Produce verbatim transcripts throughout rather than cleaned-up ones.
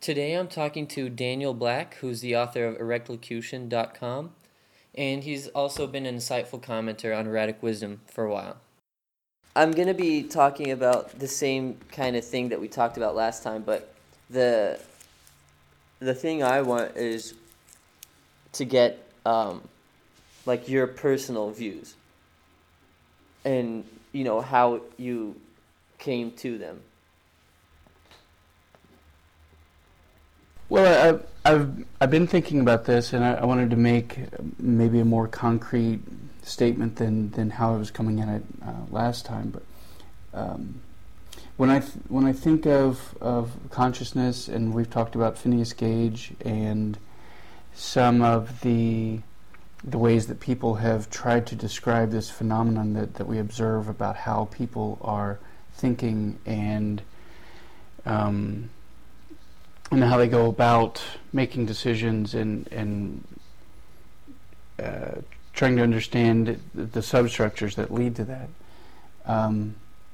Today I'm talking to Daniel Black, who's the author of erectlocution dot com, and he's also been an insightful commenter on Erratic Wisdom for a while. I'm going to be talking about the same kind of thing that we talked about last time, but the the thing I want is to get um, like your personal views and, you know, how you came to them. Well, I, I've I've been thinking about this, and I, I wanted to make maybe a more concrete statement than, than how I was coming at it uh, last time. But um, when I th- when I think of of consciousness, and we've talked about Phineas Gage and some of the the ways that people have tried to describe this phenomenon that, that we observe about how people are thinking and um, and how they go about making decisions and and uh, trying to understand the, the substructures that lead to that. Um,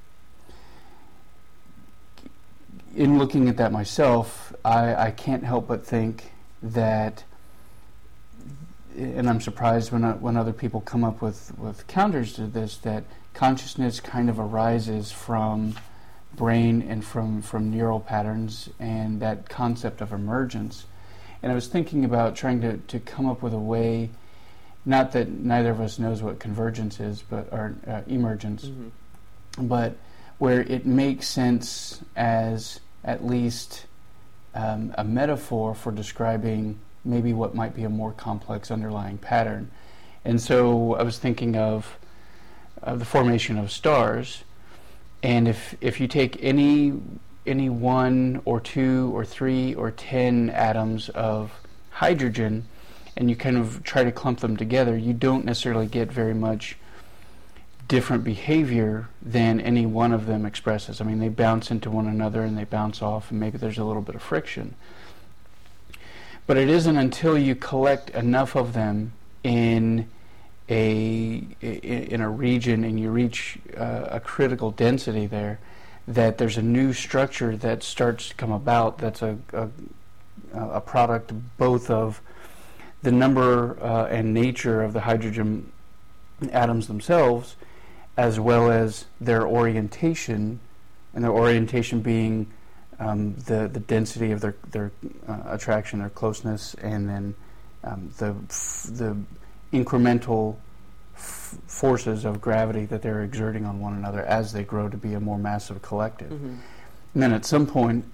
in looking at that myself, I, I can't help but think that, and I'm surprised when uh, when other people come up with, with counters to this, that consciousness kind of arises from brain and from, from neural patterns and that concept of emergence. And I was thinking about trying to, to come up with a way, not that neither of us knows what convergence is, but or uh, emergence, mm-hmm. but where it makes sense as at least um, a metaphor for describing maybe what might be a more complex underlying pattern. And so I was thinking of, of the formation of stars. And if if you take any any one or two or three or ten atoms of hydrogen and you kind of try to clump them together, you don't necessarily get very much different behavior than any one of them expresses. I mean, they bounce into one another and they bounce off, and maybe there's a little bit of friction. But it isn't until you collect enough of them in a in a region and you reach uh, a critical density there that there's a new structure that starts to come about that's a a, a product both of the number uh, and nature of the hydrogen atoms themselves, as well as their orientation, and their orientation being um, the the density of their their uh, attraction, their closeness, and then um, the the incremental f- forces of gravity that they're exerting on one another as they grow to be a more massive collective. Mm-hmm. And then at some point,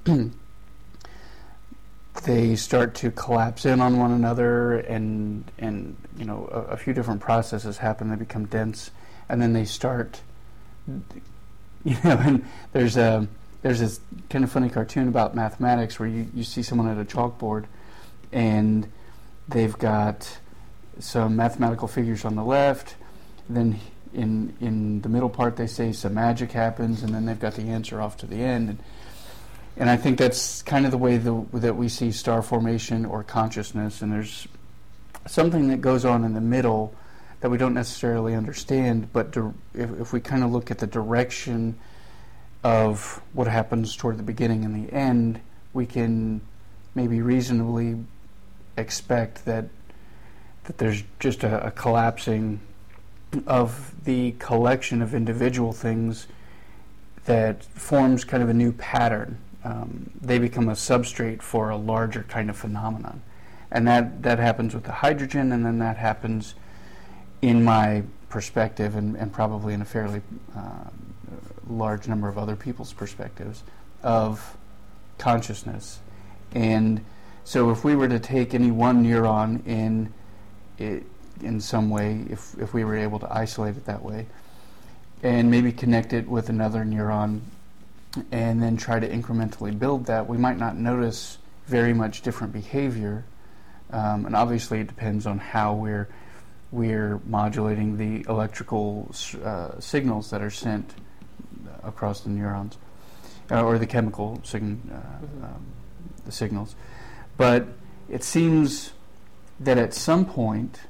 they start to collapse in on one another, and and you know a, a few different processes happen. They become dense, and then they start, you know, and there's a there's this kind of funny cartoon about mathematics where you, you see someone at a chalkboard, and they've got some mathematical figures on the left, then in in the middle part they say some magic happens, and then they've got the answer off to the end. And, and I think that's kind of the way the, that we see star formation or consciousness, and there's something that goes on in the middle that we don't necessarily understand, but to, if, if we kind of look at the direction of what happens toward the beginning and the end, we can maybe reasonably expect that that there's just a, a collapsing of the collection of individual things that forms kind of a new pattern. Um, they become a substrate for a larger kind of phenomenon. And that, that happens with the hydrogen, and then that happens, in my perspective, and, and probably in a fairly uh, large number of other people's perspectives, of consciousness. And so if we were to take any one neuron in it, in some way, if if we were able to isolate it that way, and maybe connect it with another neuron, and then try to incrementally build that, we might not notice very much different behavior. Um, and obviously, it depends on how we're we're modulating the electrical uh, signals that are sent across the neurons, uh, or the chemical sign, uh, mm-hmm. um, the signals. But it seems that at some point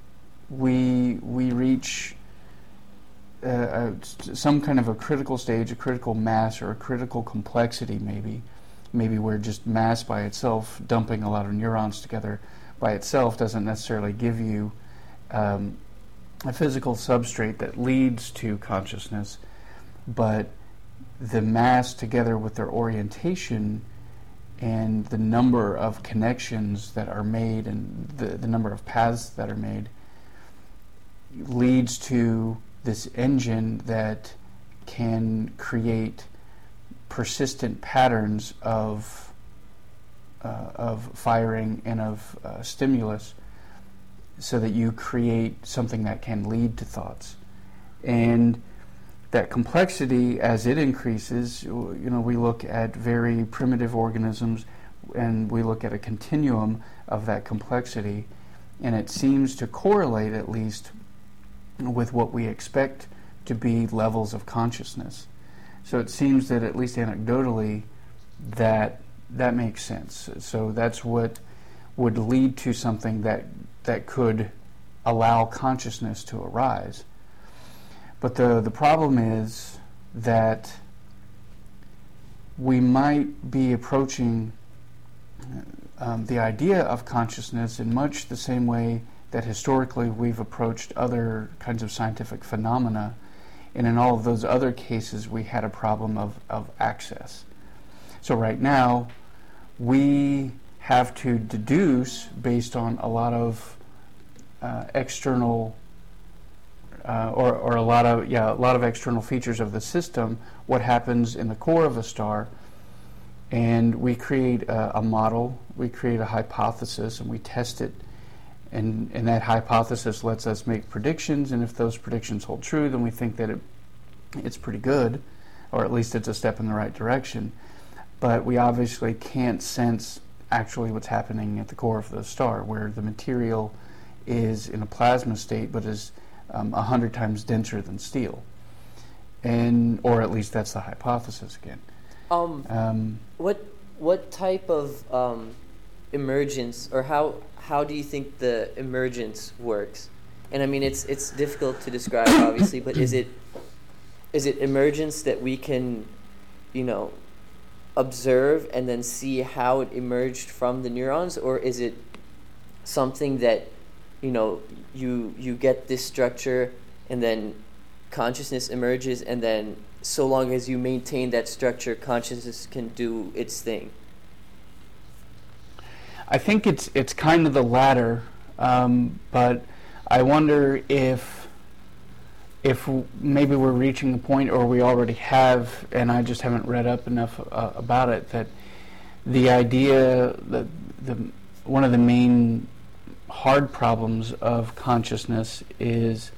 we we reach uh, uh, some kind of a critical stage, a critical mass, or a critical complexity maybe, maybe where just mass by itself, dumping a lot of neurons together by itself, doesn't necessarily give you um, a physical substrate that leads to consciousness, but the mass together with their orientation and the number of connections that are made and the, the number of paths that are made leads to this engine that can create persistent patterns of uh, of firing and of uh, stimulus, so that you create something that can lead to thoughts. And that complexity, as it increases, you know, we look at very primitive organisms and we look at a continuum of that complexity, and it seems to correlate, at least, with what we expect to be levels of consciousness. So it seems that, at least anecdotally, that that makes sense. So that's what would lead to something that that could allow consciousness to arise. But the, the problem is that we might be approaching um, the idea of consciousness in much the same way that historically we've approached other kinds of scientific phenomena. And in all of those other cases, we had a problem of, of access. So right now, we have to deduce, based on a lot of uh, external Uh, or, or a lot of yeah a lot of external features of the system, what happens in the core of a star, and we create a, a model, we create a hypothesis, and we test it, and and that hypothesis lets us make predictions, and if those predictions hold true, then we think that it it's pretty good, or at least it's a step in the right direction. But we obviously can't sense actually what's happening at the core of the star, where the material is in a plasma state, but is Um, a hundred times denser than steel, and or at least that's the hypothesis again. Um, um, what what type of um, emergence, or how how do you think the emergence works? And I mean, it's it's difficult to describe, obviously, but is it is it emergence that we can, you know, observe and then see how it emerged from the neurons, or is it something that, you know, you you get this structure and then consciousness emerges, and then so long as you maintain that structure, consciousness can do its thing? I think it's it's kind of the latter, um, but I wonder if if maybe we're reaching the point, or we already have, and I just haven't read up enough uh, about it, that the idea that the one of the main hard problems of consciousness is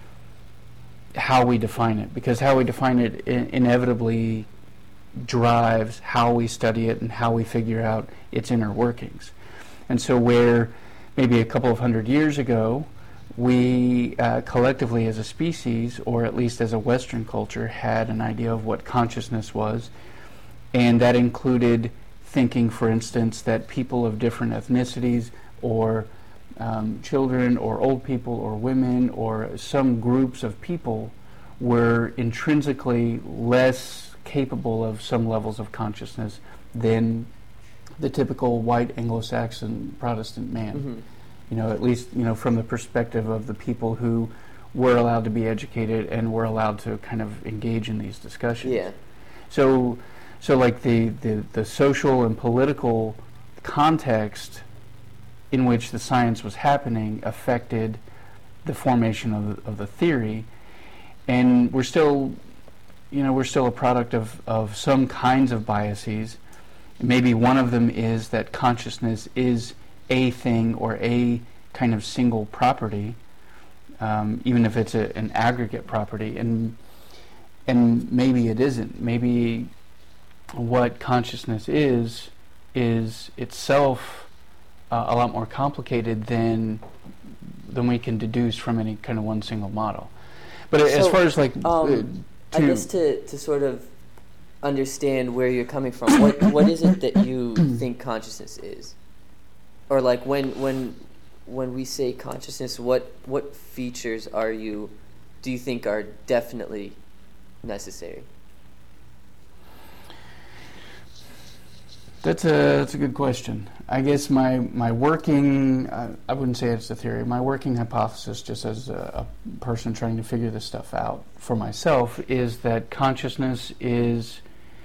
how we define it, because how we define it in- inevitably drives how we study it and how we figure out its inner workings. And so where maybe a couple of hundred years ago we uh, collectively as a species, or at least as a Western culture, had an idea of what consciousness was, and that included thinking, for instance, that people of different ethnicities, or Um, children or old people or women or some groups of people, were intrinsically less capable of some levels of consciousness than the typical white Anglo-Saxon Protestant man. Mm-hmm. You know, at least, you know, from the perspective of the people who were allowed to be educated and were allowed to kind of engage in these discussions. Yeah. So, so like the, the, the social and political context in which the science was happening affected the formation of the, of the theory, and we're still, you know, we're still a product of, of some kinds of biases. Maybe one of them is that consciousness is a thing or a kind of single property, um, even if it's a, an aggregate property, and and maybe it isn't. Maybe what consciousness is is itself Uh, a lot more complicated than than we can deduce from any kind of one single model. But so, as far as like, um, uh, I guess to, to sort of understand where you're coming from, what what is it that you think consciousness is, or like when when when we say consciousness, what what features are you do you think are definitely necessary? That's a that's a good question. I guess my my working uh, I wouldn't say it's a theory. My working hypothesis, just as a, a person trying to figure this stuff out for myself, is that consciousness is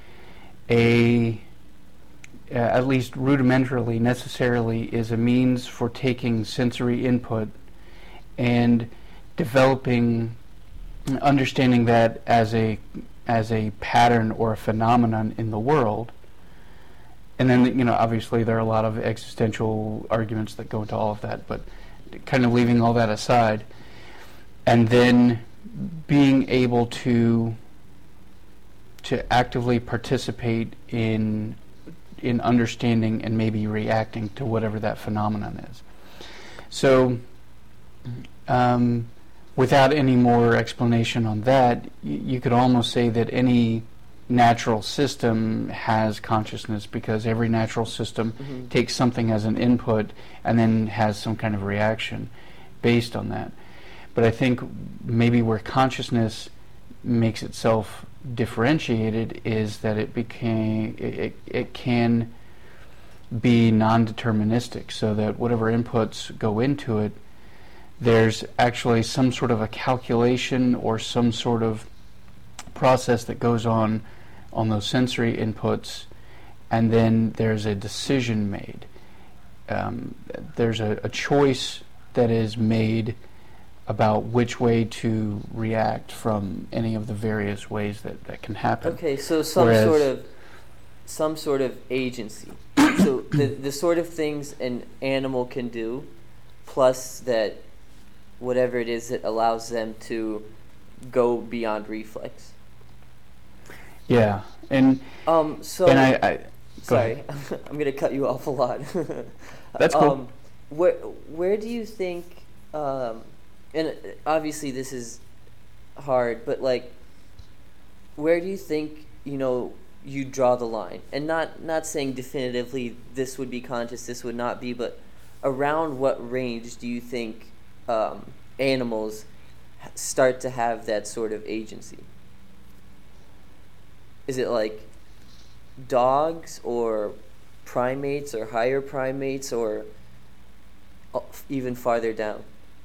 a uh, at least rudimentarily, necessarily, is a means for taking sensory input and developing, understanding that as a as a pattern or a phenomenon in the world. And then, you know, obviously there are a lot of existential arguments that go into all of that, but kind of leaving all that aside, and then being able to to actively participate in in understanding and maybe reacting to whatever that phenomenon is. So, um, without any more explanation on that, y- you could almost say that any natural system has consciousness, because every natural system mm-hmm. takes something as an input and then has some kind of reaction based on that. But I think maybe where consciousness makes itself differentiated is that it became it, it, it can be non-deterministic, so that whatever inputs go into it, there's actually some sort of a calculation or some sort of process that goes on on those sensory inputs, and then there's a decision made. Um, there's a, a choice that is made about which way to react from any of the various ways that, that can happen. Okay, so some Whereas sort of some sort of agency. So the the sort of things an animal can do, plus that whatever it is that allows them to go beyond reflex. Yeah, and um, so and I, I sorry, I'm gonna cut you off a lot. That's cool. Um, where where do you think? Um, and obviously this is hard, but like, where do you think you know you draw the line? And not not saying definitively this would be conscious, this would not be, but around what range do you think um, animals start to have that sort of agency? Is it like dogs or primates or higher primates or even farther down?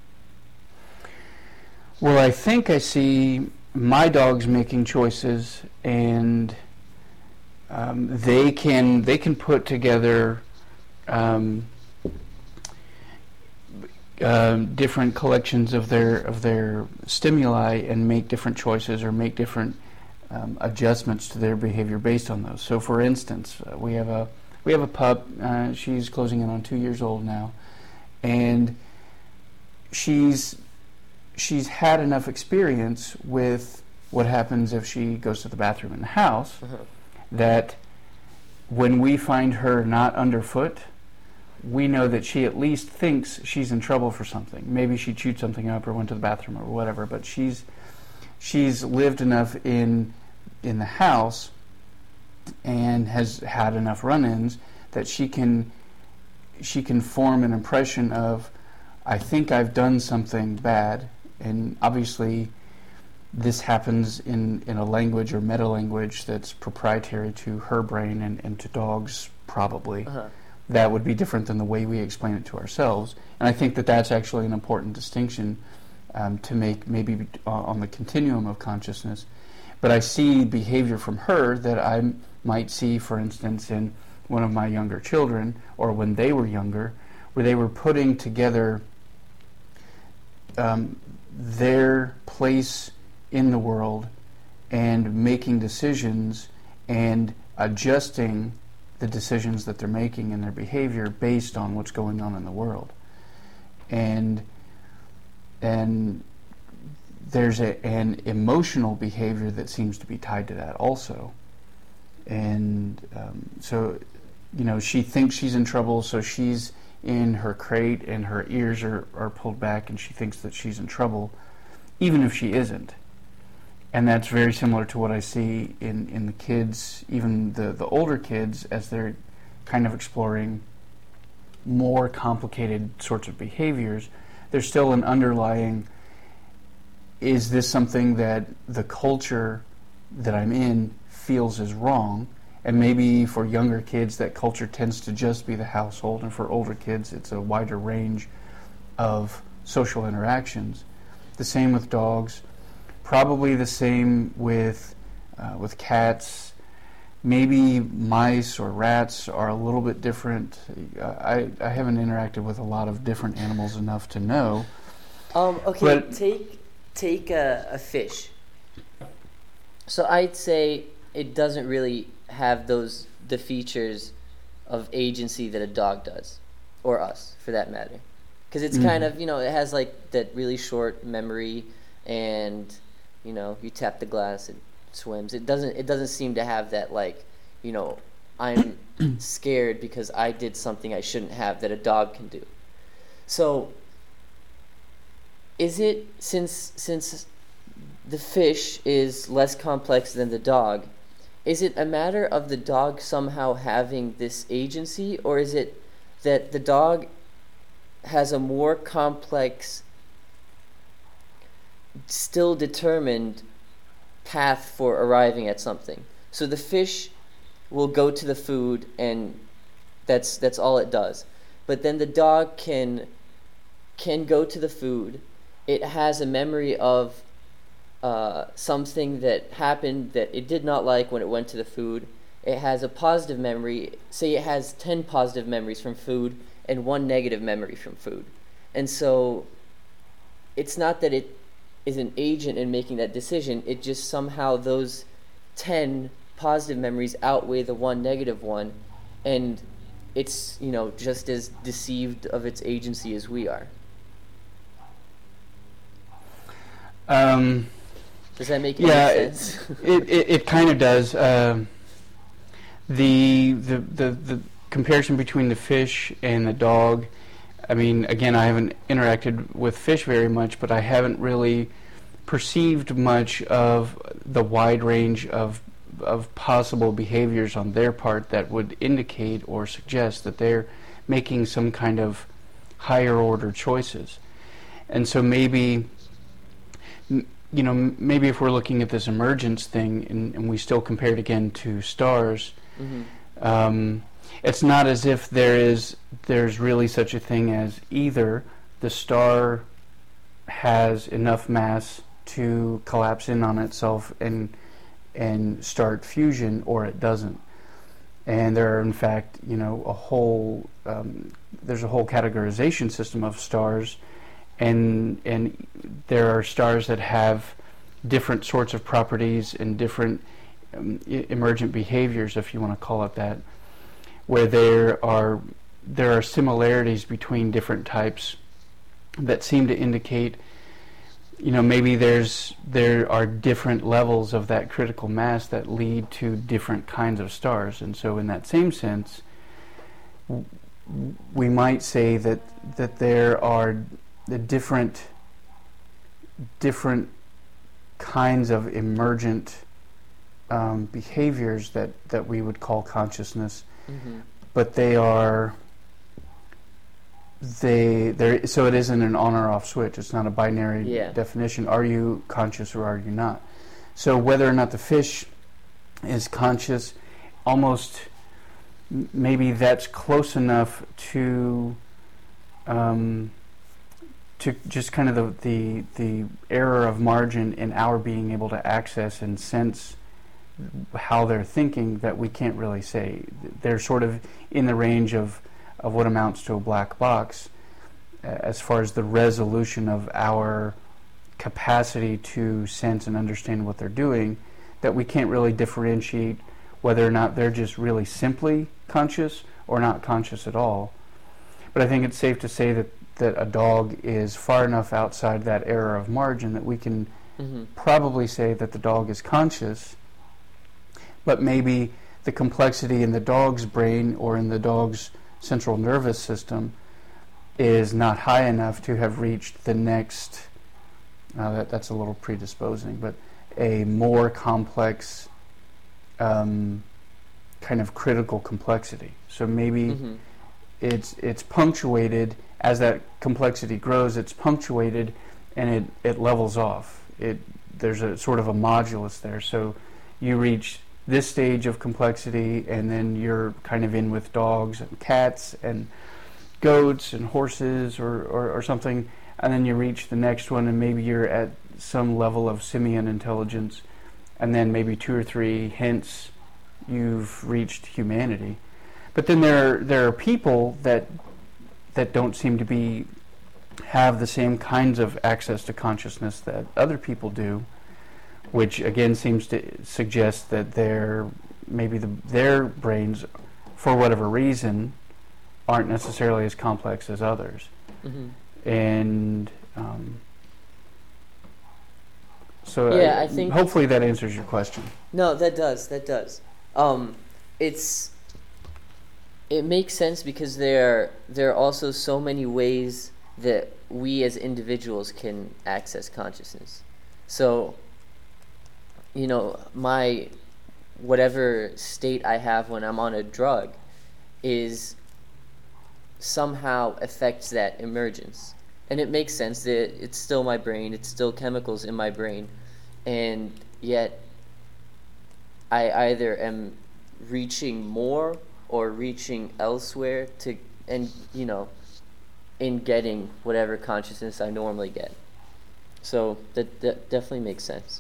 Well, I think I see my dogs making choices, and um, they can they can put together um, uh, different collections of their of their stimuli and make different choices or make different Um, adjustments to their behavior based on those. So, for instance, uh, we have a we have a pup. Uh, she's closing in on two years old now, and she's she's had enough experience with what happens if she goes to the bathroom in the house uh-huh. that when we find her not underfoot, we know that she at least thinks she's in trouble for something. Maybe she chewed something up or went to the bathroom or whatever, but she's she's lived enough in in the house and has had enough run-ins that she can she can form an impression of, I think I've done something bad. And obviously this happens in, in a language or meta-language that's proprietary to her brain and, and to dogs probably. Uh-huh. That would be different than the way we explain it to ourselves. And I think that that's actually an important distinction Um, to make maybe uh, on the continuum of consciousness. But I see behavior from her that I m- might see, for instance, in one of my younger children, or when they were younger, where they were putting together um, their place in the world and making decisions and adjusting the decisions that they're making in their behavior based on what's going on in the world. And And there's a, an emotional behavior that seems to be tied to that also. And um, so, you know, she thinks she's in trouble, so she's in her crate and her ears are, are pulled back and she thinks that she's in trouble, even if she isn't. And that's very similar to what I see in, in the kids, even the, the older kids, as they're kind of exploring more complicated sorts of behaviors. There's still an underlying, is this something that the culture that I'm in feels is wrong, And maybe for younger kids, that culture tends to just be the household, and for older kids, it's a wider range of social interactions. The same with dogs. Probably the same with uh, with cats. Maybe mice or rats are a little bit different. Uh, I, I haven't interacted with a lot of different animals enough to know. Um, okay, but take take a, a fish. So I'd say it doesn't really have those the features of agency that a dog does, or us for that matter, because it's mm-hmm. kind of, you know, it has like that really short memory, and you know, you tap the glass, it swims. It doesn't it doesn't seem to have that, like, you know, I'm scared because I did something I shouldn't have that a dog can do. So is it, since since the fish is less complex than the dog, is it a matter of the dog somehow having this agency, or is it that the dog has a more complex, still determined path for arriving at something? So the fish will go to the food, and that's that's all it does. But then the dog can can go to the food. It has a memory of uh, something that happened that it did not like when it went to the food. It has a positive memory. Say it has ten positive memories from food and one negative memory from food. And so it's not that it is an agent in making that decision. It just somehow those ten positive memories outweigh the one negative one, and it's, you know, just as deceived of its agency as we are. Um, does that make any yeah, sense? it, it it kind of does. Um, the, the the the comparison between the fish and the dog. I mean, again, I haven't interacted with fish very much, but I haven't really perceived much of the wide range of of possible behaviors on their part that would indicate or suggest that they're making some kind of higher order choices. And so maybe, you know, maybe if we're looking at this emergence thing, and, and we still compare it again to stars, mm-hmm. um, it's not as if there is there's really such a thing as either the star has enough mass to collapse in on itself and and start fusion, or it doesn't. And there are, in fact, you know, a whole um, there's a whole categorization system of stars, and and there are stars that have different sorts of properties and different um, I- emergent behaviors, if you want to call it that, where there are there are similarities between different types that seem to indicate, you know, maybe there's there are different levels of that critical mass that lead to different kinds of stars. And so in that same sense, w- we might say that that there are the different different kinds of emergent um, behaviors that, that we would call consciousness, mm-hmm. but they are They there so it isn't an on or off switch. It's not a binary yeah. definition. Are you conscious or are you not? So whether or not the fish is conscious, almost m- maybe that's close enough to um, to just kind of the, the the error of margin in our being able to access and sense how they're thinking that we can't really say. They're sort of in the range of of what amounts to a black box uh, as far as the resolution of our capacity to sense and understand what they're doing, that we can't really differentiate whether or not they're just really simply conscious or not conscious at all. But I think it's safe to say that, that a dog is far enough outside that error of margin that we can mm-hmm. probably say that the dog is conscious, but maybe the complexity in the dog's brain or in the dog's central nervous system is not high enough to have reached the next, uh, that, that's a little predisposing, but a more complex um, kind of critical complexity. So maybe mm-hmm. it's it's punctuated, as that complexity grows, it's punctuated and it, it levels off. It There's a sort of a modulus there. So you reach this stage of complexity, and then you're kind of in with dogs and cats and goats and horses or, or, or something, and then you reach the next one, and maybe you're at some level of simian intelligence, and then maybe two or three, hence you've reached humanity. But then there there are people that that don't seem to be have the same kinds of access to consciousness that other people do, which again seems to suggest that their maybe the, their brains, for whatever reason, aren't necessarily as complex as others. Mm-hmm. And um, so yeah, I, I think hopefully that answers your question. No, that does. That does. Um, it's it makes sense because there there are also so many ways that we as individuals can access consciousness. So, you know, my whatever state I have when I'm on a drug is somehow affects that emergence. And it makes sense that it's still my brain, it's still chemicals in my brain, and yet I either am reaching more or reaching elsewhere to, and you know, in getting whatever consciousness I normally get. So that, that definitely makes sense.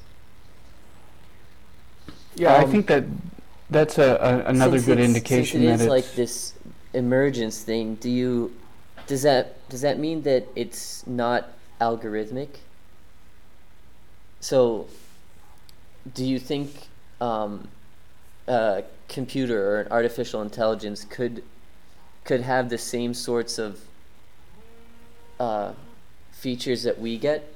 Yeah, um, I think that that's a, a another good indication since it that is it's like this emergence thing. Do you does that does that mean that it's not algorithmic? So, do you think um, a computer or an artificial intelligence could could have the same sorts of uh, features that we get?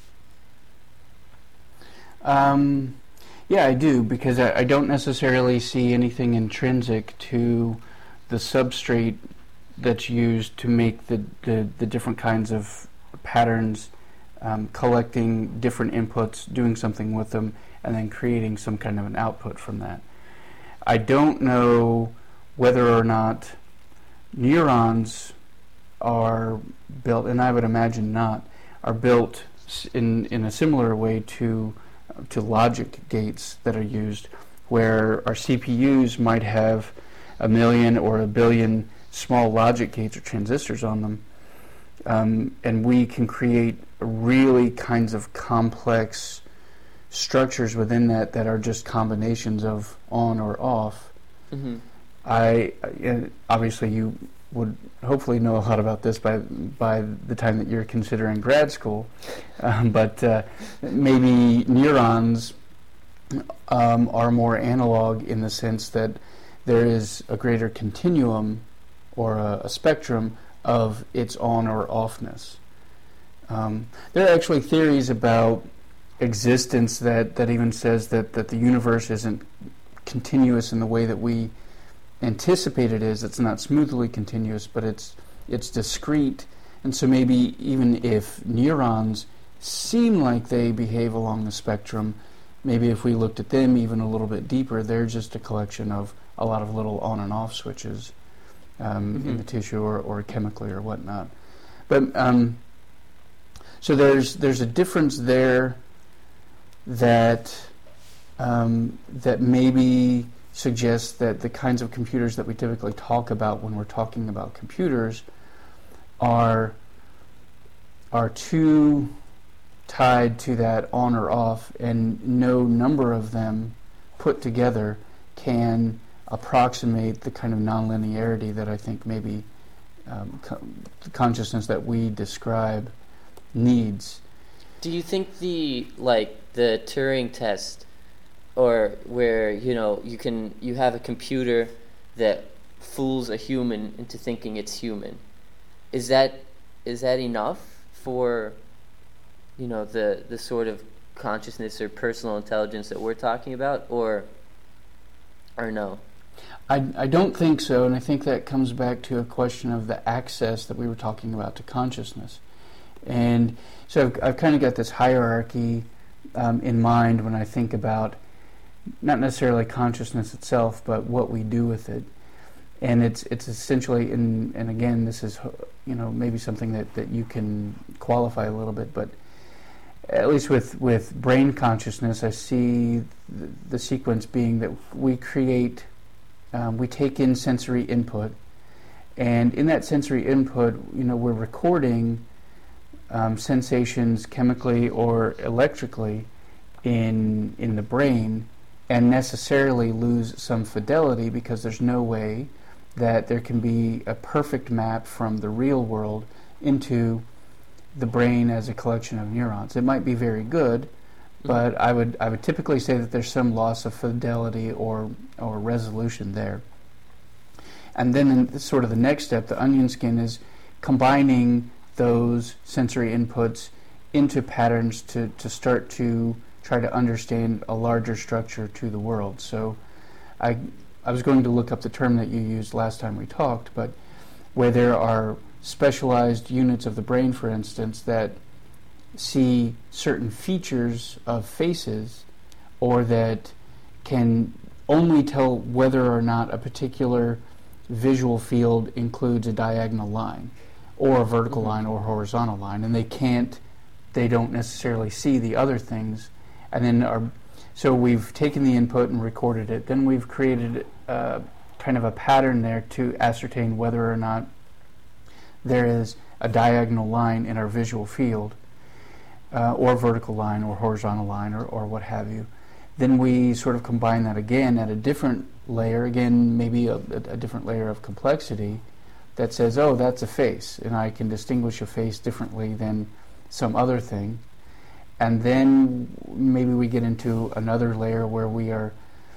Um, yeah, I do, because I, I don't necessarily see anything intrinsic to the substrate that's used to make the, the, the different kinds of patterns, um, collecting different inputs, doing something with them, and then creating some kind of an output from that. I don't know whether or not neurons are built, and I would imagine not, are built in in a similar way to to logic gates that are used, where our C P Us might have a million or a billion small logic gates or transistors on them, um, and we can create really kinds of complex structures within that that are just combinations of on or off. Mm-hmm. I obviously you would hopefully know a lot about this by by the time that you're considering grad school, um, but uh, maybe neurons um, are more analog in the sense that there is a greater continuum or a, a spectrum of its on or offness. Um, there are actually theories about existence that, that even says that, that the universe isn't continuous in the way that we anticipate it is. It's not smoothly continuous, but it's it's discrete. And so maybe even if neurons seem like they behave along the spectrum, maybe if we looked at them even a little bit deeper, they're just a collection of a lot of little on and off switches um, mm-hmm. in the tissue or, or chemically or whatnot. But um, so there's there's a difference there that um, that maybe suggests that the kinds of computers that we typically talk about when we're talking about computers are are too tied to that on or off, and no number of them put together can approximate the kind of nonlinearity that I think maybe um, co- the consciousness that we describe needs. Do you think the like the Turing test, or where you know you can you have a computer that fools a human into thinking it's human, is that is that enough for you know the the sort of consciousness or personal intelligence that we're talking about, or or no? I, I don't think so, and I think that comes back to a question of the access that we were talking about to consciousness. And so I've, I've kind of got this hierarchy um, in mind when I think about not necessarily consciousness itself, but what we do with it. And it's it's essentially, in, and again, this is you know maybe something that, that you can qualify a little bit, but at least with, with brain consciousness, I see the, the sequence being that we create, um, we take in sensory input, and in that sensory input, you know, we're recording um, sensations chemically or electrically in in the brain, and necessarily lose some fidelity because there's no way that there can be a perfect map from the real world into the brain as a collection of neurons. It might be very good, but I would I would typically say that there's some loss of fidelity or or resolution there. And then in the, sort of the next step, the onion skin, is combining those sensory inputs into patterns to, to start to try to understand a larger structure to the world. So I I was going to look up the term that you used last time we talked, but where there are specialized units of the brain, for instance, that see certain features of faces, or that can only tell whether or not a particular visual field includes a diagonal line or a vertical mm-hmm. line or horizontal line, and they can't, they don't necessarily see the other things. And then our, so we've taken the input and recorded it, then we've created uh, kind of a pattern there to ascertain whether or not there is a diagonal line in our visual field, uh, or vertical line or horizontal line, or, or what have you. Then we sort of combine that again at a different layer, again maybe a, a different layer of complexity, that says, oh, that's a face, and I can distinguish a face differently than some other thing. And then maybe we get into another layer where we are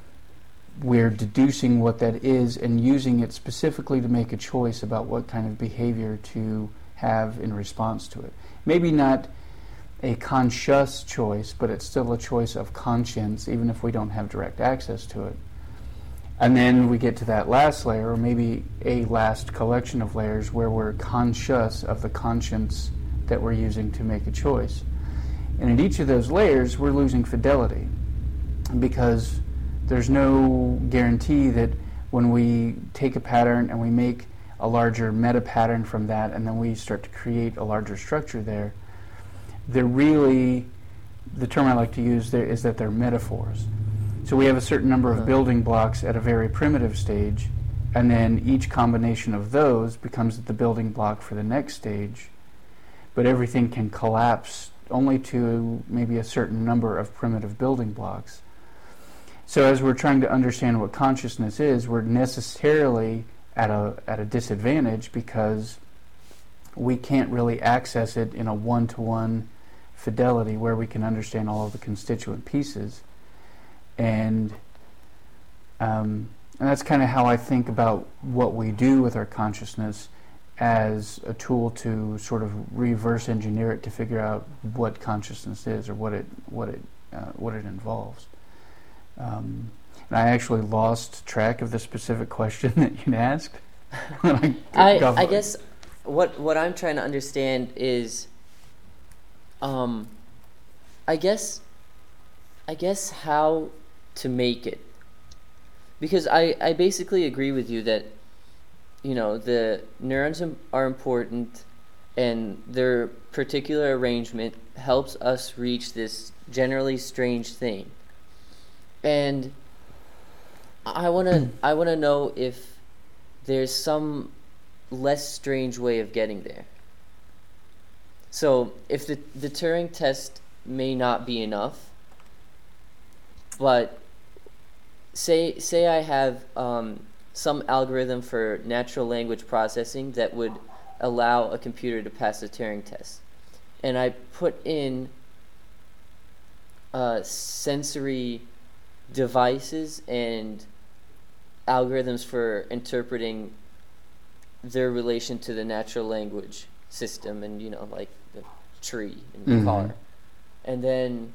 we're deducing what that is and using it specifically to make a choice about what kind of behavior to have in response to it. Maybe not a conscious choice, but it's still a choice of conscience, even if we don't have direct access to it. And then we get to that last layer, or maybe a last collection of layers, where we're conscious of the conscience that we're using to make a choice. And in each of those layers, we're losing fidelity, because there's no guarantee that when we take a pattern and we make a larger meta pattern from that, and then we start to create a larger structure there, they're really, the term I like to use there is that they're metaphors. So we have a certain number of building blocks at a very primitive stage, and then each combination of those becomes the building block for the next stage, but everything can collapse only to maybe a certain number of primitive building blocks. So as we're trying to understand what consciousness is, we're necessarily at a at a disadvantage, because we can't really access it in a one-to-one fidelity where we can understand all of the constituent pieces. And um, and that's kind of how I think about what we do with our consciousness, as a tool to sort of reverse engineer it to figure out what consciousness is, or what it what it uh, what it involves. Um, and I actually lost track of the specific question that you asked. I, I, I guess what what I'm trying to understand is, um, I guess, I guess how to make it, because I, I basically agree with you that, you know, the neurons are important, and their particular arrangement helps us reach this generally strange thing. And I want to I want to know if there's some less strange way of getting there. So if the, the Turing test may not be enough, but say say I have um, some algorithm for natural language processing that would allow a computer to pass the Turing test, and I put in uh, sensory devices and algorithms for interpreting their relation to the natural language system, and, you know, like the tree and the mm-hmm. car. And then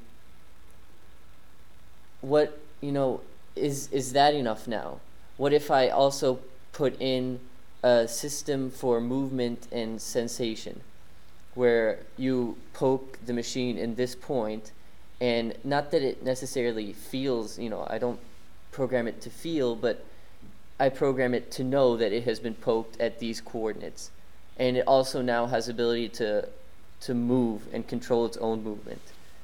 what, you know, is is that enough now? What if I also put in a system for movement and sensation, where you poke the machine in this point, and not that it necessarily feels, you know, I don't program it to feel, but I program it to know that it has been poked at these coordinates. And it also now has ability to to move and control its own movement.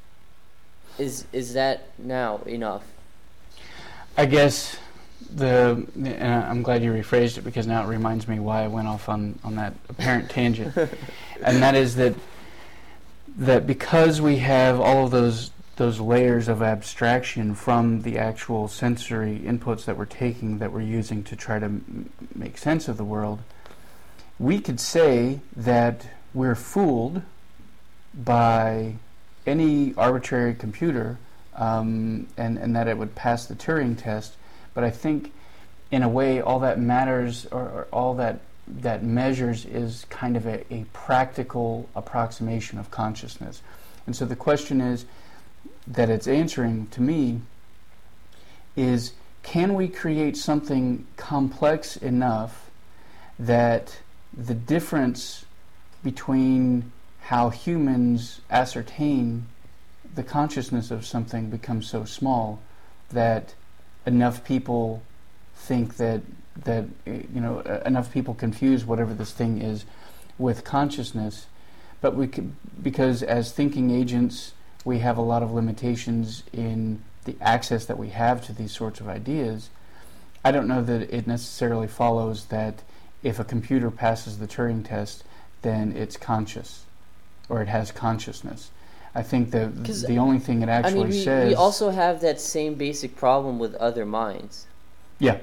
Is is that now enough? I guess the and I'm glad you rephrased it, because now it reminds me why I went off on, on that apparent tangent, and that is that that because we have all of those those layers of abstraction from the actual sensory inputs that we're taking, that we're using to try to m- make sense of the world, we could say that we're fooled by any arbitrary computer, um, and, and that it would pass the Turing test. But I think, in a way, all that matters, or, or all that that measures, is kind of a, a practical approximation of consciousness. And so the question is, that it's answering to me, is, can we create something complex enough that the difference between how humans ascertain the consciousness of something becomes so small that enough people think that that you know enough people confuse whatever this thing is with consciousness. But we could, because as thinking agents, we have a lot of limitations in the access that we have to these sorts of ideas. I don't know that it necessarily follows that if a computer passes the Turing test, then it's conscious, or it has consciousness. I think that the only thing it actually I mean, we, says... we also have that same basic problem with other minds. Yeah.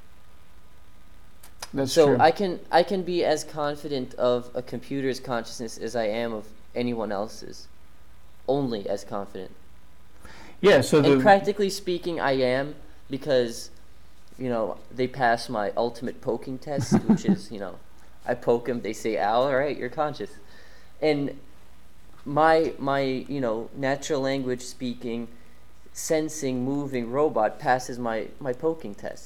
That's so true. I can I can be as confident of a computer's consciousness as I am of anyone else's. Only as confident. Yeah, so the... And practically speaking, I am, because, you know, they pass my ultimate poking test, which is, you know, I poke them, they say, ow, all right, you're conscious. And my, my, you know, natural language speaking, sensing, moving robot passes my, my poking test.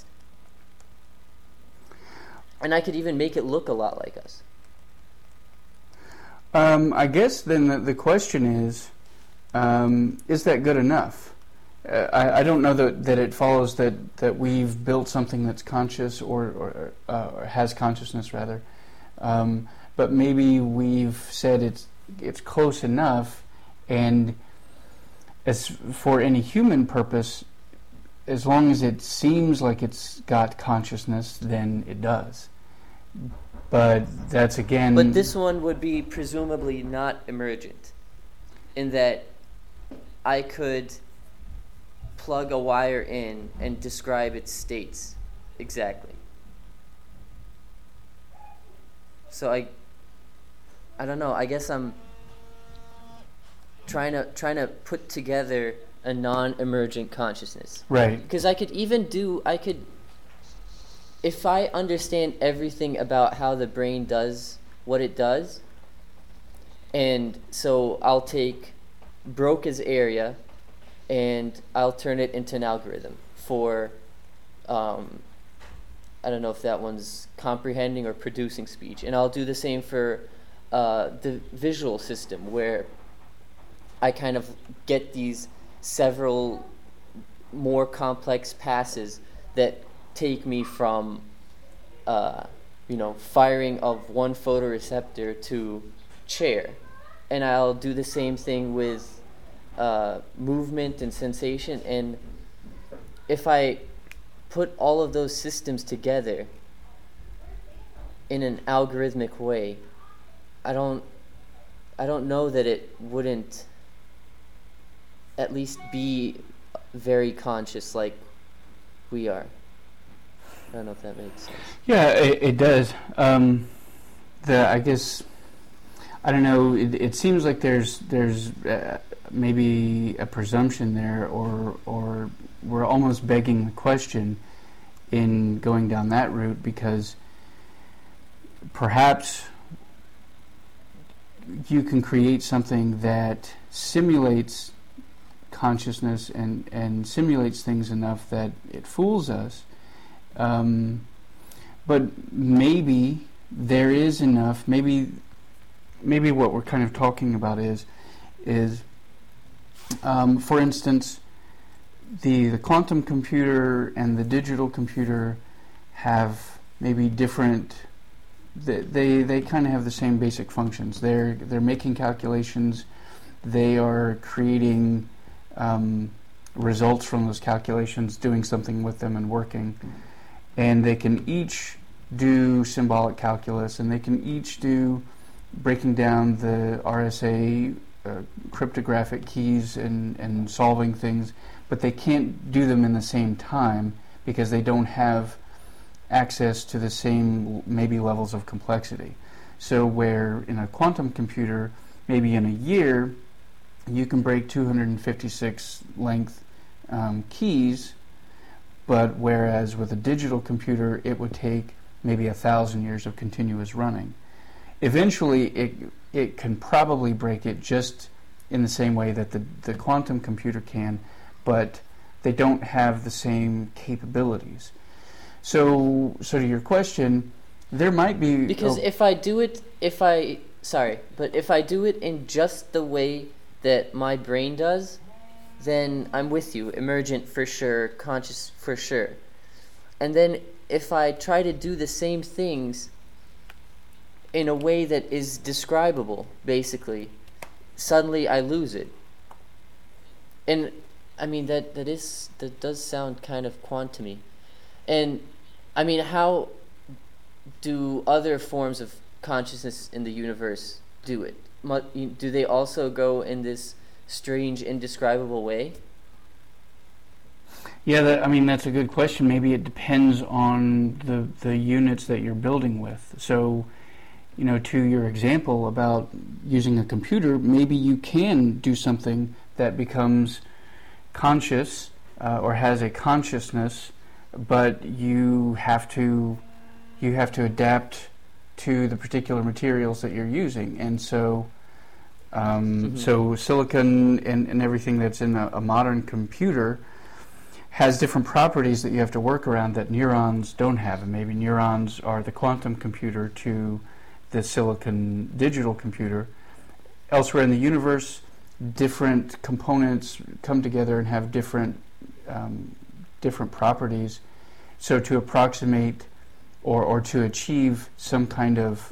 And I could even make it look a lot like us. Um, I guess then the, the question is, um, is that good enough? Uh, I, I don't know that, that it follows that, that we've built something that's conscious, or, or, uh, or has consciousness, rather. Um, but maybe we've said it's it's close enough, and as for any human purpose, as long as it seems like it's got consciousness, then it does. But that's again... But this one would be presumably not emergent, in that I could plug a wire in and describe its states exactly. So I, I don't know. I guess I'm trying to trying to put together a non-emergent consciousness. Right. Because I could even do I could. If I understand everything about how the brain does what it does, and so I'll take Broca's area, and I'll turn it into an algorithm for, um, I don't know if that one's comprehending or producing speech. And I'll do the same for uh, the visual system, where I kind of get these several more complex passes that take me from, uh, you know, firing of one photoreceptor to chair. And I'll do the same thing with uh, movement and sensation. And if I put all of those systems together in an algorithmic way, I don't, I don't know that it wouldn't at least be very conscious like we are. I don't know if that makes sense. Yeah, it, it does. Um, the I guess I don't know. It, it seems like there's there's uh, maybe a presumption there, or or we're almost begging the question in going down that route, because perhaps you can create something that simulates consciousness and, and simulates things enough that it fools us. Um, but maybe there is enough, maybe maybe what we're kind of talking about is, is um, for instance, the, the quantum computer and the digital computer have maybe different, they, they, they kind of have the same basic functions. They're, they're making calculations, they are creating um, results from those calculations, doing something with them and working. And they can each do symbolic calculus, and they can each do breaking down the R S A uh, cryptographic keys and, and solving things, but they can't do them in the same time because they don't have access to the same maybe levels of complexity. So where in a quantum computer, maybe in a year, you can break two hundred fifty-six length um, keys, but whereas with a digital computer, it would take maybe a thousand years of continuous running. Eventually, it it can probably break it just in the same way that the, the quantum computer can, but they don't have the same capabilities. So, so to your question, there might be... Because oh, if I do it, if I, sorry, but if I do it in just the way that my brain does, then I'm with you, emergent for sure, conscious for sure. And then if I try to do the same things in a way that is describable, basically, suddenly I lose it. And I mean, that, that is, that does sound kind of quantum-y. And I mean, how do other forms of consciousness in the universe do it? Do they also go in this strange, indescribable way? Yeah, that, I mean, that's a good question. Maybe it depends on the the units that you're building with. So, you know, to your example about using a computer, maybe you can do something that becomes conscious uh, or has a consciousness, but you have to you have to adapt to the particular materials that you're using. And so um, mm-hmm. so silicon and, and everything that's in a, a modern computer has different properties that you have to work around that neurons don't have. And maybe neurons are the quantum computer to the silicon digital computer. Elsewhere in the universe, different components come together and have different um, different properties. So to approximate or, or to achieve some kind of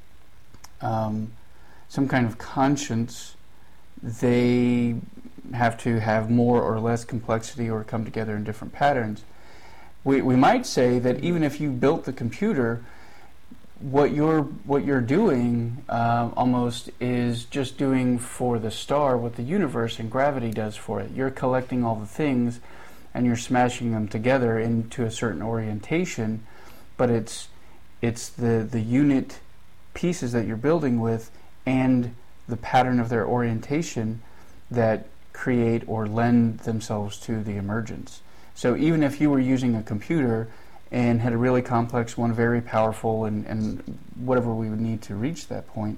um, some kind of conscience, they have to have more or less complexity or come together in different patterns. We we might say that even if you built the computer, what you're what you're doing uh, almost is just doing for the star what the universe and gravity does for it. You're collecting all the things and you're smashing them together into a certain orientation, but it's it's the the unit pieces that you're building with and the pattern of their orientation that create or lend themselves to the emergence. So even if you were using a computer and had a really complex one, very powerful, and, and whatever we would need to reach that point,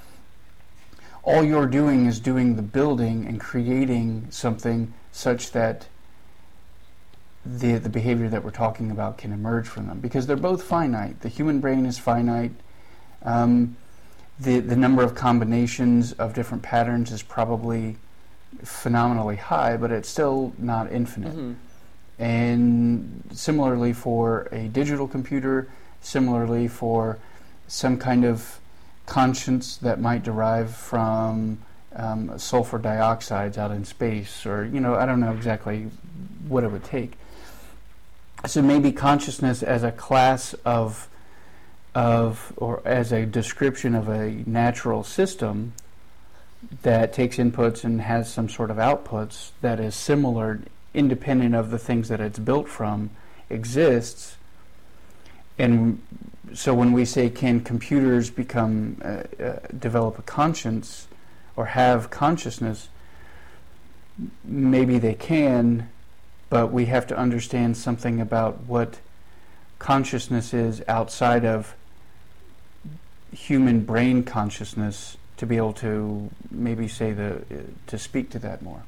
all you're doing is doing the building and creating something such that the the behavior that we're talking about can emerge from them, because they're both finite. The human brain is finite. Um, the the number of combinations of different patterns is probably phenomenally high, but it's still not infinite. Mm-hmm. And similarly for a digital computer, similarly for some kind of conscience that might derive from um, sulfur dioxides out in space, or, you know, I don't know exactly what it would take. So maybe consciousness as a class of, of or as a description of a natural system that takes inputs and has some sort of outputs that is similar, independent of the things that it's built from, exists. And so when we say, can computers become uh, uh, develop a conscience or have consciousness, maybe they can, but we have to understand something about what consciousness is outside of human brain consciousness to be able to maybe say the uh, to speak to that more.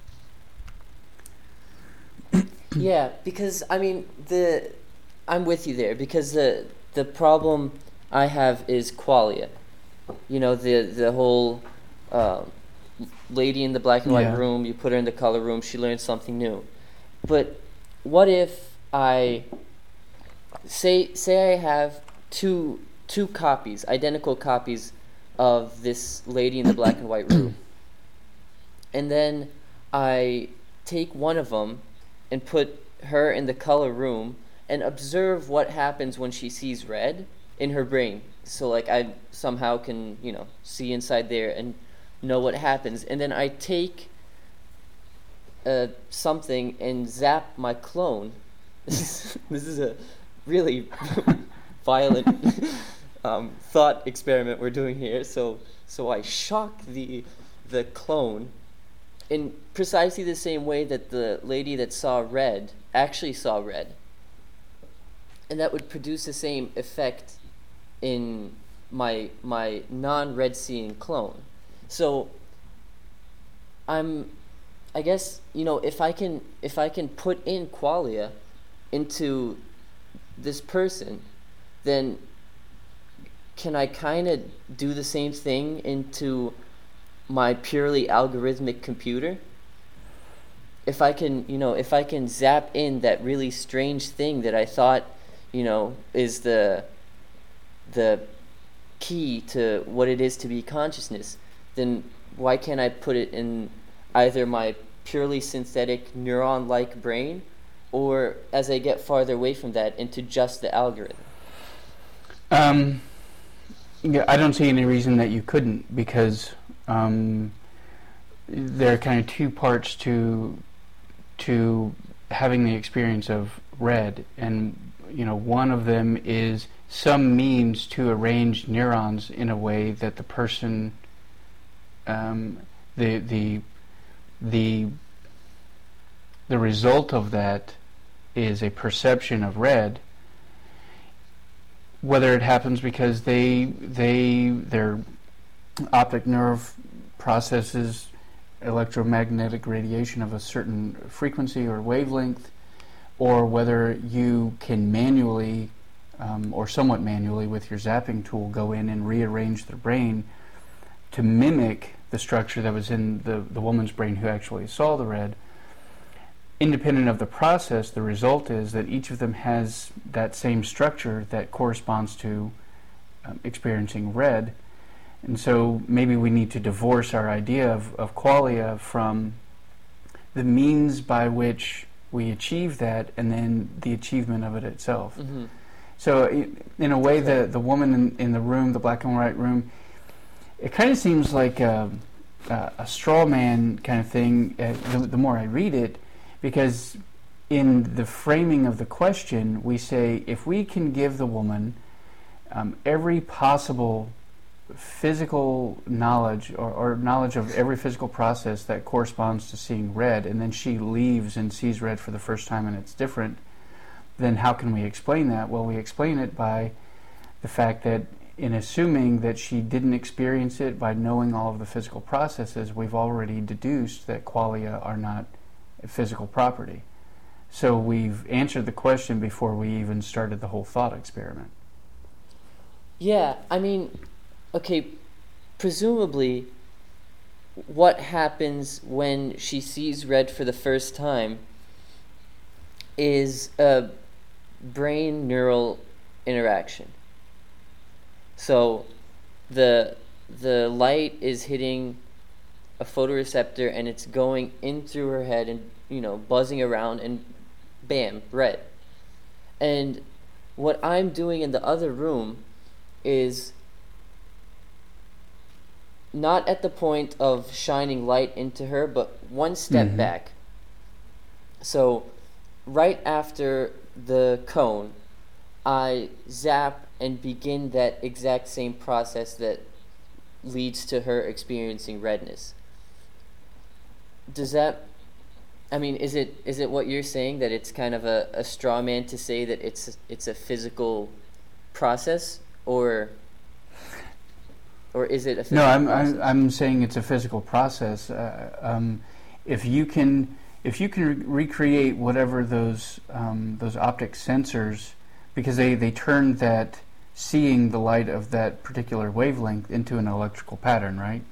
Yeah, because I mean the I'm with you there, because the the problem I have is qualia. You know, the the whole uh, lady in the black and white yeah. room, you put her in the color room, she learns something new. But what if I say say I have two two copies, identical copies of this lady in the black and white room, and then I take one of them and put her in the color room and observe what happens when she sees red in her brain. So like I somehow can, you know, see inside there and know what happens. And then I take uh, something and zap my clone. This is a really violent um, thought experiment we're doing here. So so I shock the the clone in precisely the same way that the lady that saw red actually saw red. And that would produce the same effect in my my non-red seeing clone. So I'm I guess, you know, if I can if I can put in qualia into this person, then can I kind of do the same thing into my purely algorithmic computer? If I can, you know, if I can zap in that really strange thing that I thought, you know, is the the key to what it is to be consciousness, then why can't I put it in either my purely synthetic neuron-like brain, or as I get farther away from that, into just the algorithm? Um, yeah, I don't see any reason that you couldn't, because um, there are kind of two parts to to having the experience of red, and you know, one of them is some means to arrange neurons in a way that the person, um, the the the the result of that is a perception of red. Whether it happens because they they their optic nerve processes electromagnetic radiation of a certain frequency or wavelength, or whether you can manually um, or somewhat manually with your zapping tool go in and rearrange their brain to mimic the structure that was in the, the woman's brain who actually saw the red. Independent of the process, the result is that each of them has that same structure that corresponds to um, experiencing red. And so maybe we need to divorce our idea of, of qualia from the means by which we achieve that, and then the achievement of it itself. Mm-hmm. So in a way, the, the woman in, in the room, the black and white room, it kind of seems like a, a, a straw man kind of thing, uh, the, the more I read it, because in the framing of the question, we say, if we can give the woman um, every possible physical knowledge, or, or knowledge of every physical process that corresponds to seeing red, and then she leaves and sees red for the first time and it's different, then how can we explain that? Well, we explain it by the fact that in assuming that she didn't experience it by knowing all of the physical processes, we've already deduced that qualia are not a physical property. So we've answered the question before we even started the whole thought experiment. Yeah, I mean, okay, presumably what happens when she sees red for the first time is a brain neural interaction. So the the light is hitting a photoreceptor and it's going in through her head and, you know, buzzing around, and bam, red. And what I'm doing in the other room is not at the point of shining light into her, but one step mm-hmm. back. So right after the cone, I zap and begin that exact same process that leads to her experiencing redness. Does that, I mean, is it is it what you're saying, that it's kind of a, a straw man to say that it's it's a physical process, or or is it a physical no? I'm process? I'm, I'm saying it's a physical process. Uh, um, if you can if you can re- recreate whatever those um, those optic sensors, because they, they turn that seeing the light of that particular wavelength into an electrical pattern, right?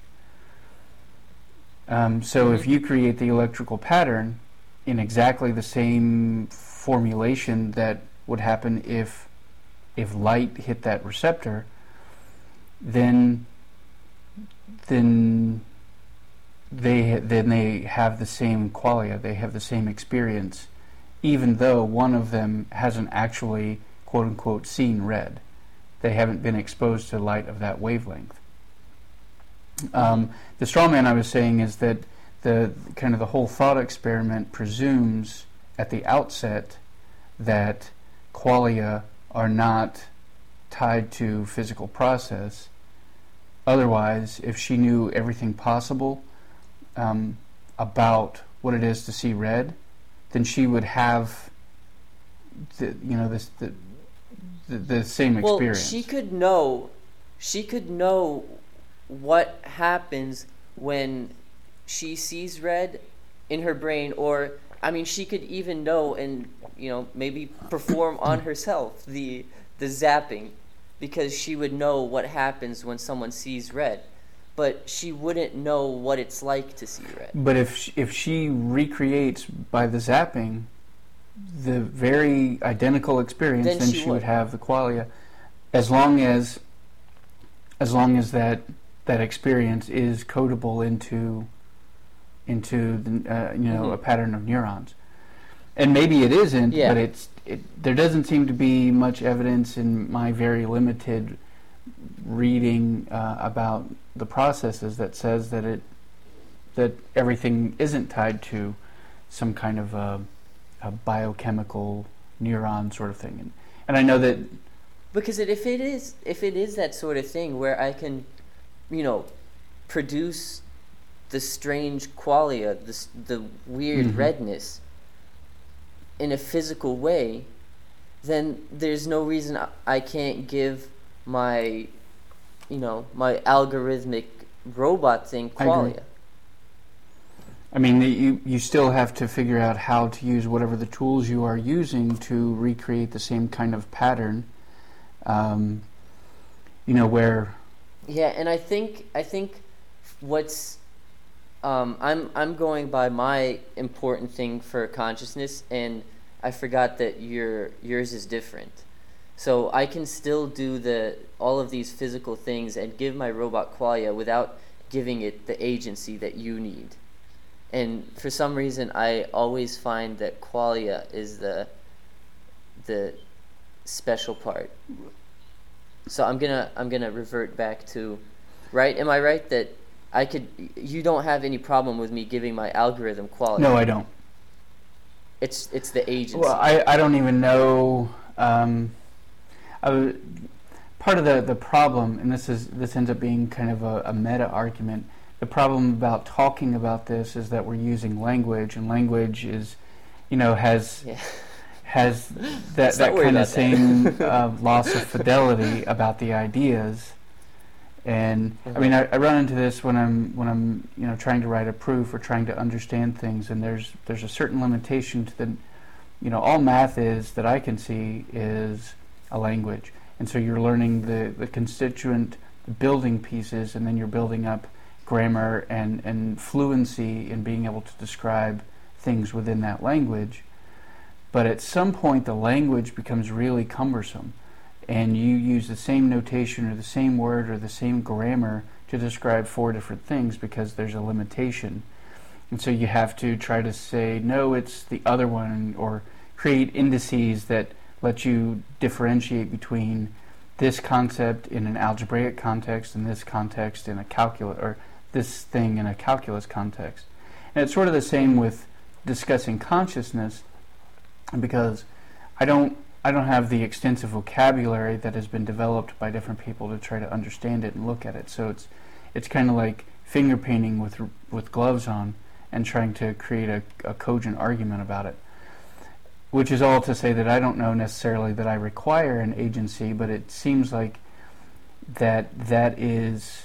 Um, so mm-hmm. if you create the electrical pattern in exactly the same formulation that would happen if if light hit that receptor, then then they then they have the same qualia, they have the same experience, even though one of them hasn't actually, quote unquote, seen red. They haven't been exposed to light of that wavelength. Um, the straw man I was saying is that the kind of the whole thought experiment presumes at the outset that qualia are not tied to physical process. Otherwise, if she knew everything possible um, about what it is to see red, then she would have the, you know this the, the the same experience. Well, she could know, she could know what happens when she sees red in her brain, or I mean, she could even know and you know maybe perform on herself the the zapping, because she would know what happens when someone sees red, but she wouldn't know what it's like to see red. But if she, if she recreates by the zapping the very identical experience, then, Then she, she would would. have the qualia, as long as as long as that that experience is codable into into the, uh, you know Mhm. a pattern of neurons. And maybe it isn't, Yeah. but it's it, there doesn't seem to be much evidence in my very limited reading uh, about the processes that says that it that everything isn't tied to some kind of a, a biochemical neuron sort of thing. And, and I know that Because it, if it is if it is that sort of thing where I can, you know, produce the strange qualia, the s- the weird Mhm. redness in a physical way, then there's no reason I, I can't give my, you know, my algorithmic robot thing I agree. qualia. I mean, you you still have to figure out how to use whatever the tools you are using to recreate the same kind of pattern. Um, you know where. Yeah, and I think I think what's um, I'm I'm going by my important thing for consciousness, and I forgot that your yours is different. So I can still do the all of these physical things and give my robot qualia without giving it the agency that you need. And for some reason, I always find that qualia is the the special part. So I'm gonna I'm gonna revert back to, right? Am I right that I could? You don't have any problem with me giving my algorithm quality? No, I don't. It's it's the agency. Well, I, I don't even know. Um, I w- part of the, the problem, and this is this ends up being kind of a, a meta argument. The problem about talking about this is that we're using language, and language is, you know, has yeah. has that Let's not that worry kind of about that. same uh, loss of fidelity about the ideas. And I mean, I, I run into this when I'm when I'm you know trying to write a proof or trying to understand things, and there's there's a certain limitation to the, you know, all math is that I can see is a language, and so you're learning the the constituent the building pieces, and then you're building up grammar and and fluency in being able to describe things within that language. But at some point, the language becomes really cumbersome, and you use the same notation or the same word or the same grammar to describe four different things because there's a limitation. And so you have to try to say, no, it's the other one, or create indices that let you differentiate between this concept in an algebraic context and this context in a calculus, or this thing in a calculus context. And it's sort of the same with discussing consciousness, because I don't I don't have the extensive vocabulary that has been developed by different people to try to understand it and look at it. So it's it's kind of like finger painting with with gloves on and trying to create a, a cogent argument about it. Which is all to say that I don't know necessarily that I require an agency, but it seems like that that is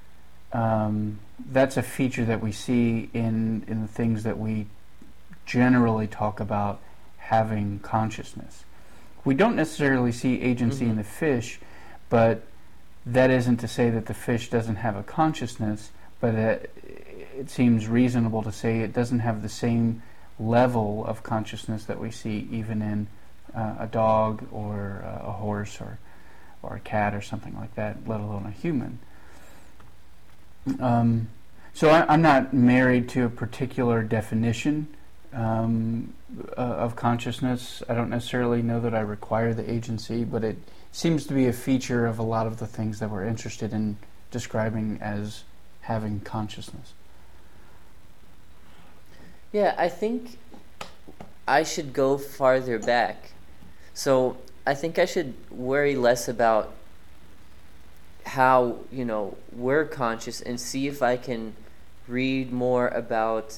um, that's a feature that we see in in the things that we generally talk about having consciousness. We don't necessarily see agency Mm-hmm. in the fish, but that isn't to say that the fish doesn't have a consciousness, but that it seems reasonable to say it doesn't have the same level of consciousness that we see even in uh, a dog or uh, a horse or or a cat or something like that, let alone a human. Um, So I, I'm not married to a particular definition um, uh, of consciousness. I don't necessarily know that I require the agency, but it seems to be a feature of a lot of the things that we're interested in describing as having consciousness. Yeah, I think I should go farther back. So I think I should worry less about how, you know, we're conscious and see if I can read more about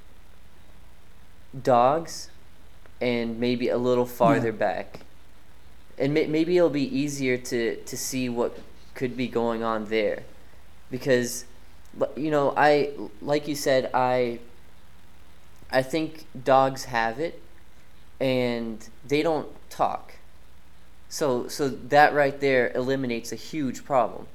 dogs and maybe a little farther Yeah. back. And may- maybe it'll be easier to, to see what could be going on there. Because, you know, I, like you said, I, I think dogs have it and they don't talk. So, so that right there eliminates a huge problem.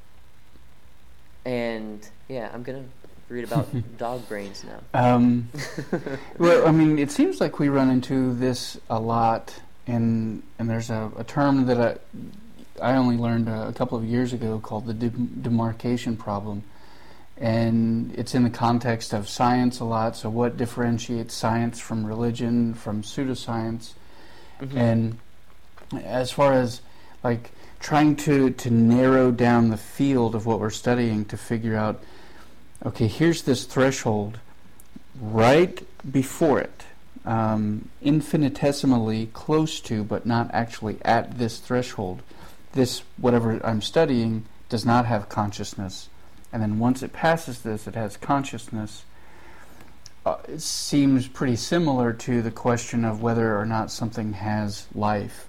And yeah, I'm gonna read about dog brains now. Um, well, I mean, it seems like we run into this a lot, and and there's a, a term that I I only learned a, a couple of years ago called the dem- demarcation problem, and it's in the context of science a lot. So, what differentiates science from religion, from pseudoscience, Mm-hmm. and as far as like trying to to narrow down the field of what we're studying to figure out, okay, here's this threshold right before it, um, infinitesimally close to, but not actually at this threshold. This, whatever I'm studying, does not have consciousness. And then once it passes this, it has consciousness. Uh, it seems pretty similar to the question of whether or not something has life.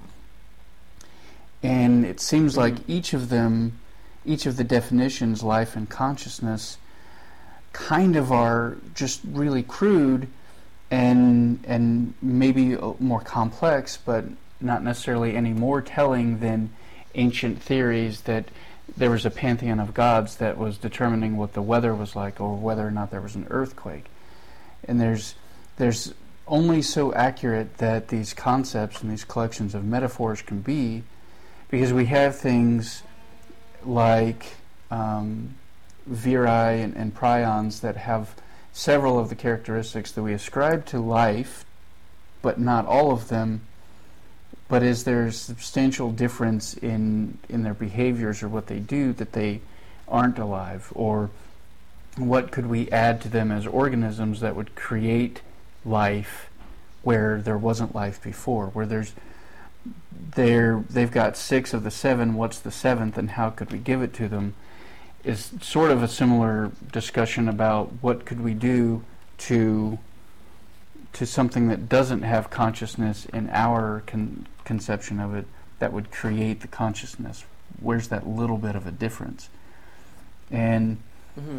And it seems like each of them, each of the definitions, life and consciousness, kind of are just really crude and and maybe more complex, but not necessarily any more telling than ancient theories that there was a pantheon of gods that was determining what the weather was like or whether or not there was an earthquake. And there's there's only so accurate that these concepts and these collections of metaphors can be, because we have things like um, viri and, and prions that have several of the characteristics that we ascribe to life, but not all of them. But is there substantial difference in, in their behaviors or what they do that they aren't alive? Or what could we add to them as organisms that would create life where there wasn't life before? Where there's there they've got six of the seven, what's the seventh and how could we give it to them? Is sort of a similar discussion about what could we do to to something that doesn't have consciousness in our con- conception of it that would create the consciousness. Where's that little bit of a difference? And Mm-hmm.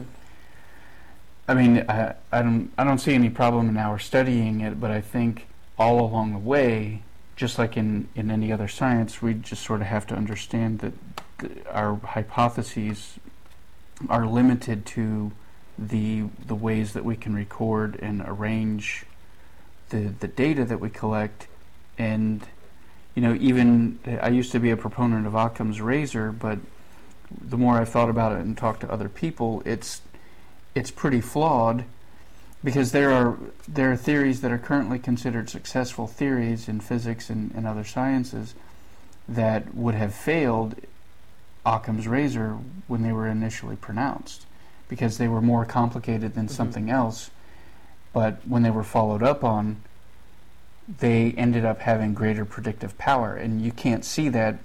I mean, I, I don't I don't see any problem in our studying it, but I think all along the way, just like in, in any other science, we just sort of have to understand that th- our hypotheses are limited to the the ways that we can record and arrange the the data that we collect. And you know, even I used to be a proponent of Occam's razor, but the more I've thought about it and talked to other people, it's it's pretty flawed, because there are there are theories that are currently considered successful theories in physics and, and other sciences that would have failed Occam's razor when they were initially pronounced, because they were more complicated than Mm-hmm. something else, but when they were followed up on, they ended up having greater predictive power. And you can't see that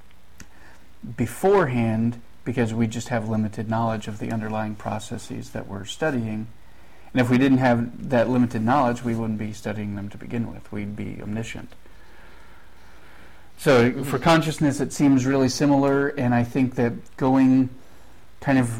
beforehand because we just have limited knowledge of the underlying processes that we're studying. And if we didn't have that limited knowledge, we wouldn't be studying them to begin with. We'd be omniscient. So Mm-hmm. for consciousness, it seems really similar, and I think that going kind of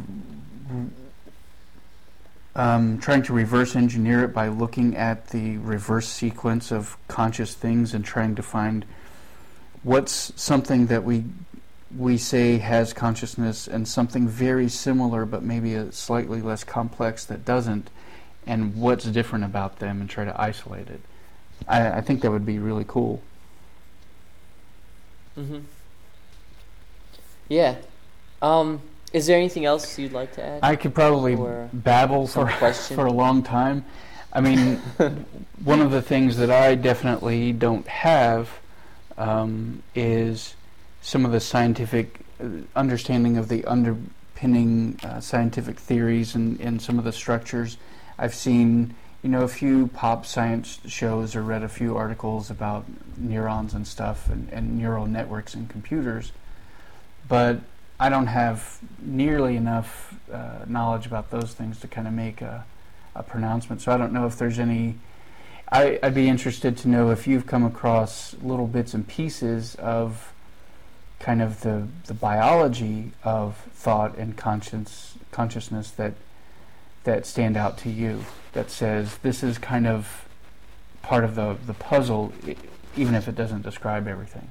um, trying to reverse engineer it by looking at the reverse sequence of conscious things and trying to find what's something that we we say has consciousness and something very similar but maybe a slightly less complex that doesn't, and what's different about them, and try to isolate it. I, I think that would be really cool. Mm-hmm. Yeah. Um, Is there anything else you'd like to add? I could probably or babble for for a long time. I mean, one of the things that I definitely don't have um, is some of the scientific understanding of the underpinning uh, scientific theories and, and some of the structures. I've seen, you know, a few pop science shows or read a few articles about neurons and stuff and, and neural networks in computers, but I don't have nearly enough uh, knowledge about those things to kind of make a, a pronouncement. So I don't know if there's any. I, I'd be interested to know if you've come across little bits and pieces of kind of the the biology of thought and conscience consciousness that that stand out to you. That says this is kind of part of the the puzzle, even if it doesn't describe everything.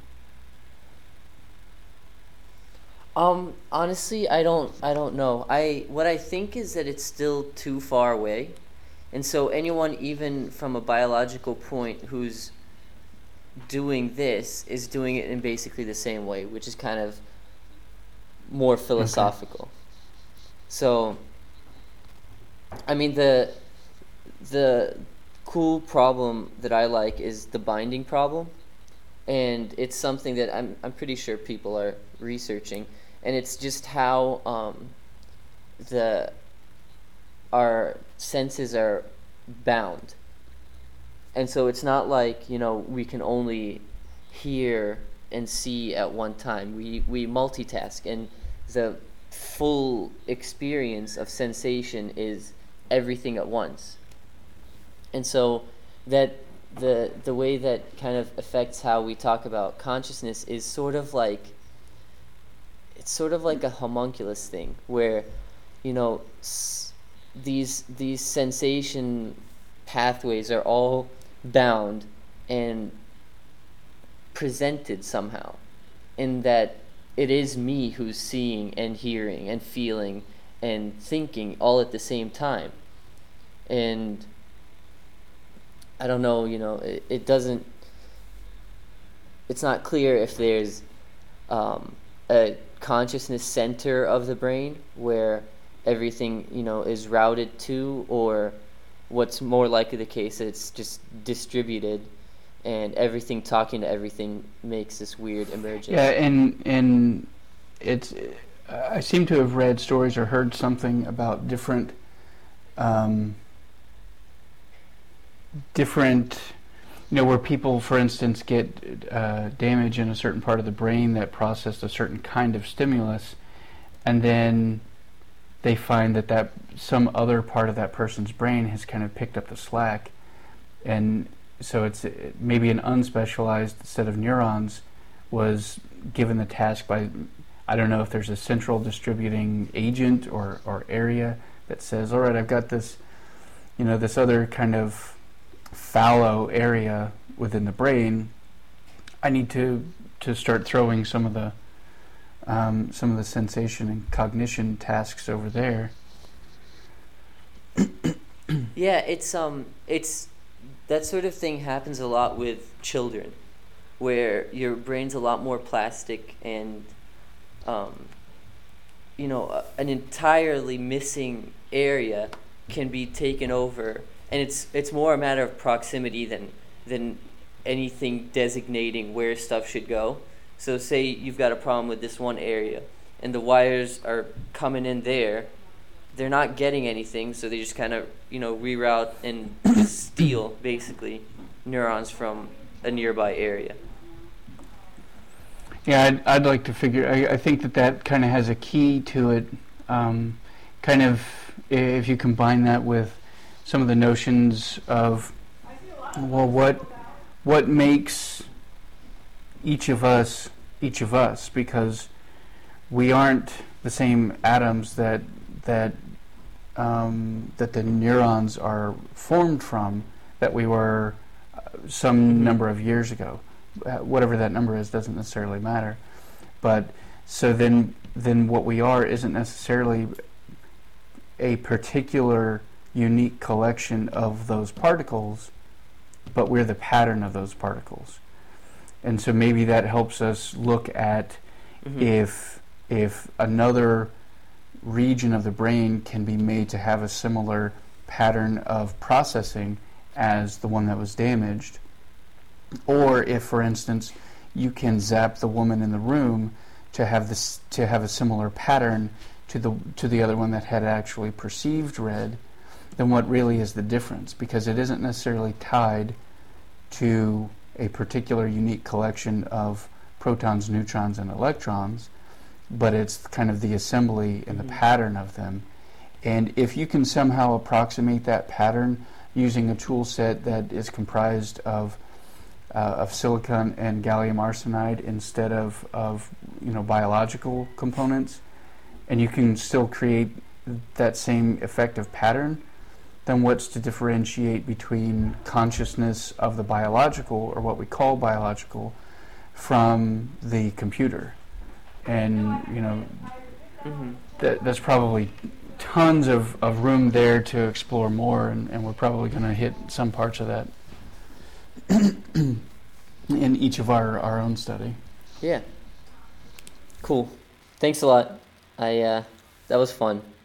Um, honestly, I don't, I don't know. I, what I think is that it's still too far away. And so anyone, even from a biological point, who's doing this, is doing it in basically the same way, which is kind of more philosophical. Okay. So, I mean, the, the cool problem that I like is the binding problem. And it's something that I'm, I'm pretty sure people are researching. And it's just how um, the our senses are bound. And so it's not like, you know, we can only hear and see at one time. We, we multitask, and the full experience of sensation is everything at once. And so that the the way that kind of affects how we talk about consciousness is sort of like it's sort of like a homunculus thing where, you know, s- these these sensation pathways are all bound and presented somehow, in that it is me who's seeing and hearing and feeling and thinking all at the same time. And I don't know, you know, it, it doesn't, it's not clear if there's um, a consciousness center of the brain where everything, you know, is routed to, or what's more likely the case, that it's just distributed and everything talking to everything makes this weird emergence. Yeah, and and it's, I seem to have read stories or heard something about different um, different, you know, where people, for instance, get uh, damage in a certain part of the brain that processed a certain kind of stimulus, and then they find that, that some other part of that person's brain has kind of picked up the slack, and so it's maybe an unspecialized set of neurons was given the task by, I don't know if there's a central distributing agent or, or area that says, all right, I've got this, you know, this other kind of fallow area within the brain. I need to to start throwing some of the um, some of the sensation and cognition tasks over there. Yeah, it's um, it's that sort of thing happens a lot with children, where your brain's a lot more plastic, and um, you know, an entirely missing area can be taken over. And it's it's more a matter of proximity than than anything designating where stuff should go. So say you've got a problem with this one area, and the wires are coming in there, they're not getting anything, so they just kind of, you know, reroute and steal, basically, neurons from a nearby area. Yeah, I'd, I'd like to figure, I, I think that that kind of has a key to it, um, kind of, if you combine that with some of the notions of, well, what what makes each of us each of us, because we aren't the same atoms that that um, that the neurons are formed from, that we were uh, some mm-hmm. number of years ago. Uh, whatever that number is doesn't necessarily matter. But so then then what we are isn't necessarily a particular unique collection of those particles, but we're the pattern of those particles. And so maybe that helps us look at mm-hmm. if if another region of the brain can be made to have a similar pattern of processing as the one that was damaged. Or if, for instance, you can zap the woman in the room to have this to have a similar pattern to the to the other one that had actually perceived red, then what really is the difference? Because it isn't necessarily tied to a particular unique collection of protons, neutrons, and electrons, but it's kind of the assembly and the mm-hmm. pattern of them. And if you can somehow approximate that pattern using a tool set that is comprised of uh, of silicon and gallium arsenide instead of, of you know biological components, and you can still create that same effective pattern, then what's to differentiate between consciousness of the biological, or what we call biological, from the computer? And you know mm-hmm. that that's probably tons of, of room there to explore more, and, and we're probably going to hit some parts of that in each of our, our own study. Yeah. Cool. Thanks a lot. I uh, that was fun.